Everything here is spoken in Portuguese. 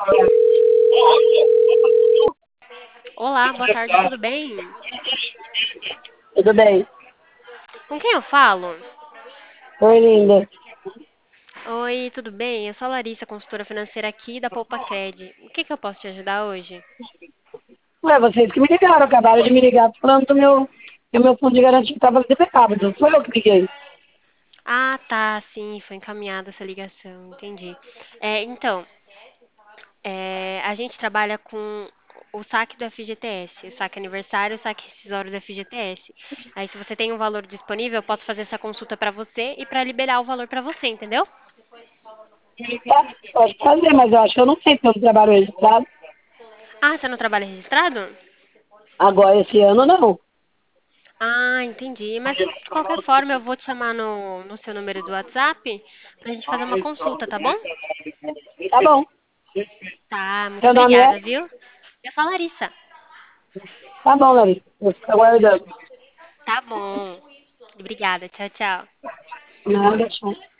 Olá, boa tarde, tudo bem? Tudo bem? Com quem eu falo? Oi, linda. Oi, tudo bem? Eu sou a Larissa, consultora financeira aqui da PoupaCred. O que eu posso te ajudar hoje? Ué, vocês que me ligaram, acabaram de me ligar falando do que o meu fundo de garantia estava impecável. Não foi eu que liguei. Ah, tá, sim, foi encaminhada essa ligação, entendi. Então, a gente trabalha com o saque do FGTS, o saque aniversário, o saque rescisório do FGTS. Aí, se você tem um valor disponível, eu posso fazer essa consulta pra você e pra liberar o valor pra você, entendeu? Pode fazer, mas eu acho que eu não sei porque eu não trabalho registrado. Ah, você não trabalha registrado? Agora, esse ano, não. Ah, entendi. Mas de qualquer forma, eu vou te chamar no seu número do WhatsApp pra gente fazer uma consulta, tá bom? Tá bom. Tá, muito Seu nome é? obrigada, viu? Eu sou a Larissa. Tá bom, Larissa. Vou ficar aguardando. Tá bom. Obrigada, tchau, tchau. Nada, tchau.